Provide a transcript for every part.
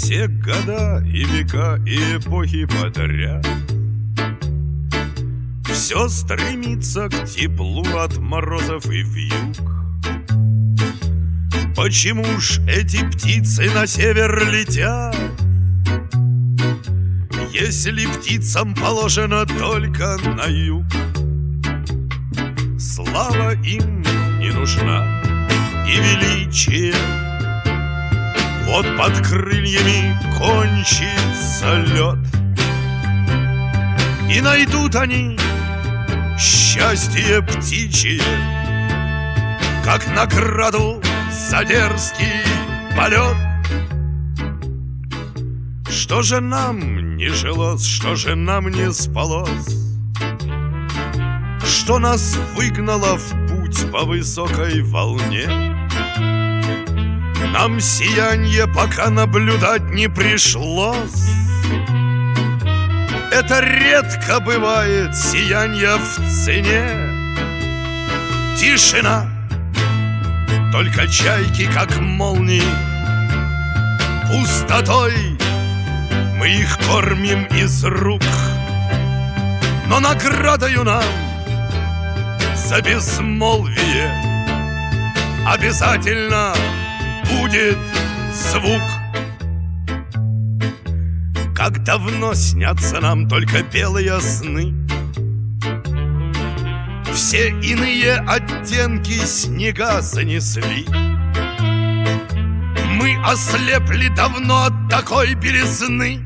все года и века и эпохи подряд. Все стремится к теплу от морозов и вьюг. Почему ж эти птицы на север летят, если птицам положено только на юг? Слава им не нужна и величие, вот под крыльями кончится лед, и найдут они счастье птичье, как награду за дерзкий полет. Что же нам не жилось, что же нам не спалось, что нас выгнало в путь по высокой волне? Нам сиянье пока наблюдать не пришлось. Это редко бывает сиянье в цене. Тишина, только чайки, как молнии. Пустотой мы их кормим из рук, но наградою нам за безмолвие обязательно будет звук. Как давно снятся нам только белые сны, все иные оттенки снега занесли. Мы ослепли давно от такой белизны,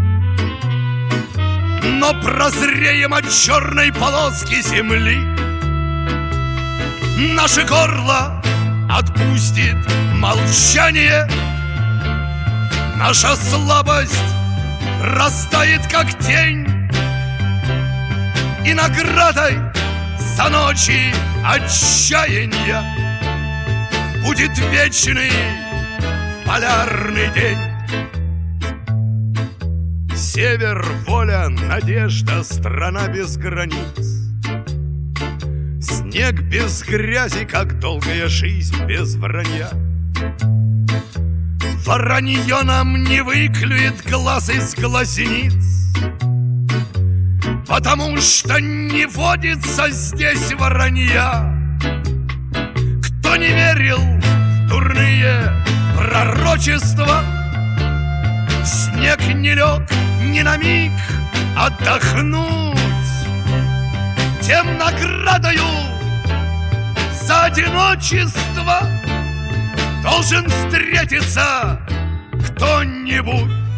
но прозреем от черной полоски земли. Наше горло отпустит молчание, наша слабость растает, как тень, и наградой за ночи отчаяния будет вечный полярный день. Север, воля, надежда, страна без границ. Снег без грязи, как долгая жизнь без вранья. Воронье нам не выклюет глаз из глазниц, потому что не водится здесь воронья. Кто не верил в дурные пророчества, в снег не лег ни на миг отдохнуть, тем наградою за одиночество должен встретиться кто-нибудь.